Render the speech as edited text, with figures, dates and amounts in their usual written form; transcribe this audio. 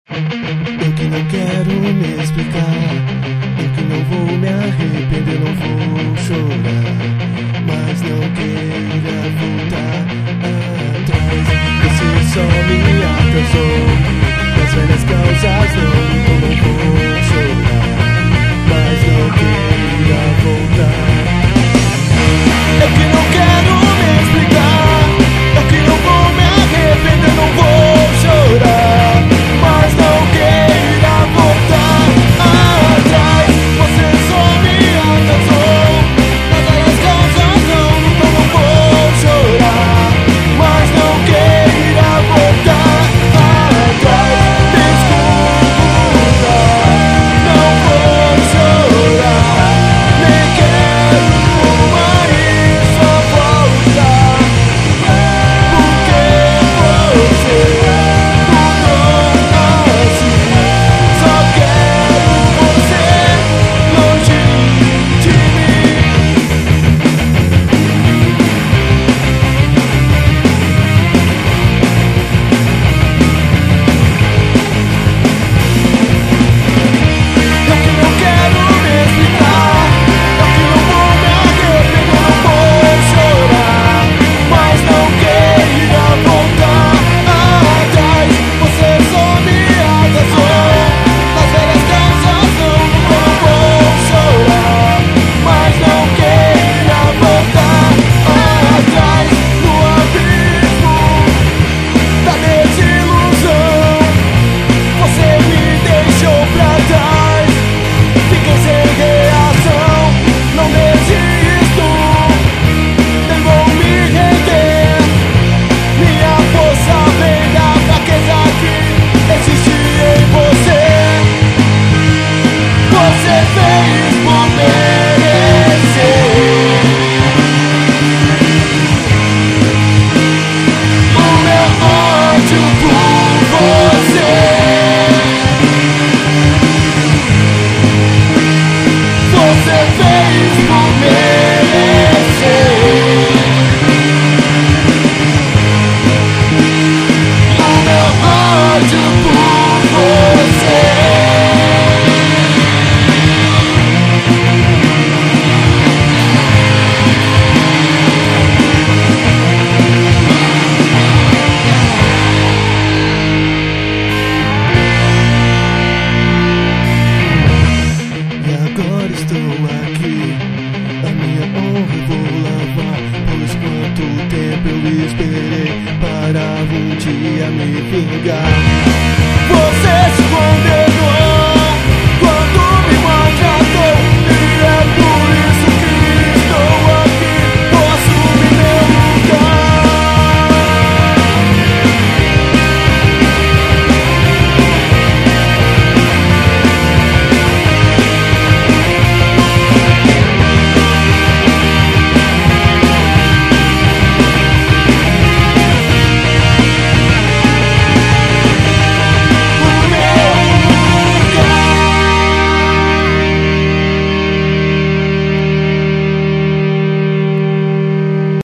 Eu que não quero me explicar, eu que não vou me arrepender, não vou chorar, mas não queira voltar atrás. Você só me atrasou nas velhas causas, então não vou chorar, mas não queira voltar. Eu que não quero me explicar, eu que não vou me arrepender, não vou chorar, mas não queira voltar atrás. Você só me atrasou nas velhas causas, então não vou chorar, mas não queira voltar atrás. Desculpa, não vou chorar, nem quero mais só voltar, porque você mudou assim. Só quero você longe de mim. Eu que não quero me explicar, eu que não vou me arrepender, não vou chorar, mas não queira voltar atrás. Você só me atrasou nas velhas causas, não vou chorar, mas não queira voltar atrás. No abismo da desilusão, você me deixou pra trás. Fiquei sem reação, não desisto, nem vou me render. Minha força vem da fraqueza que existe em você. Você fez por merecer o meu ódio por você. Você fez por merecer o meu ódio por você. E agora estou aqui, a minha honra eu vou lavar, pois quanto tempo eu esperei para um dia me vingar. Você se escondeu.